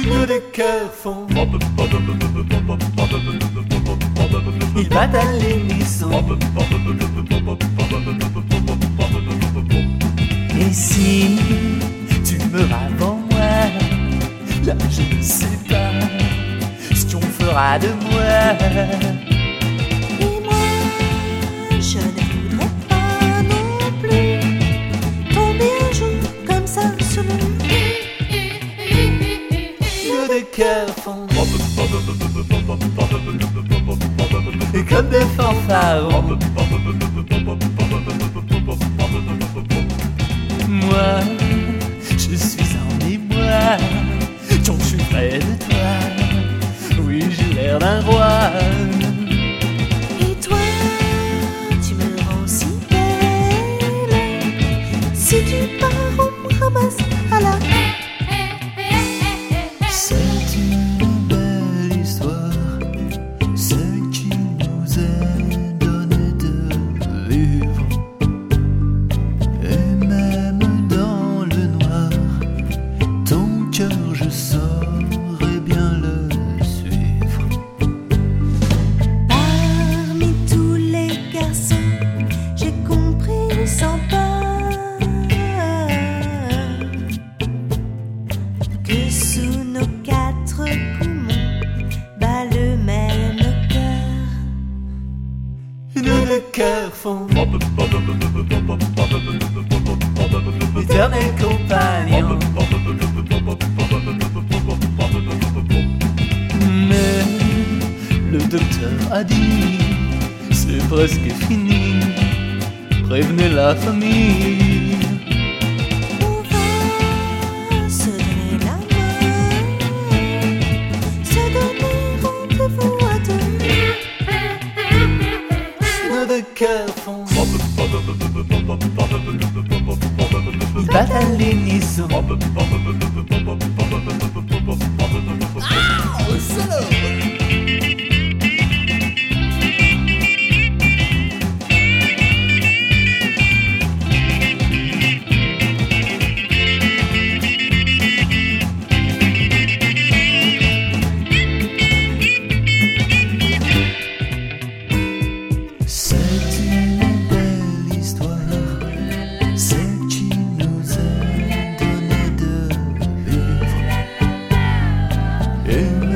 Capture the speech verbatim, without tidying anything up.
nos deux cœurs font. Ils battent à l'unisson. Et si tu meurs avant moi, là je ne sais pas ce qu'on fera de moi. Et moi, je ne voudrais pas non plus tomber un jour comme ça sur le Nos deux cœurs font et comme des fanfarons. Moi, je suis en émoi quand je suis près de toi. Oui, j'ai l'air d'un roi. Et toi, tu me rends si belle. Si tu pars, on me ramasse à la. C'est une belle histoire, celle qui nous est donnée de vivre. Et même dans le noir, ton cœur je saurais bien le suivre. Parmi tous les garçons, j'ai compris sans peur que sous nos quatre poumons bat le même cœur. Nos deux cœurs font l'éternel compagnon. Mais le docteur a dit c'est presque fini, prévenez la famille. On va se donner la main, se donner rendez-vous à deux. Nos deux cœurs font ils battent à l'unisson. C'est une belle histoire, celle qui nous est donnée de vivre. Et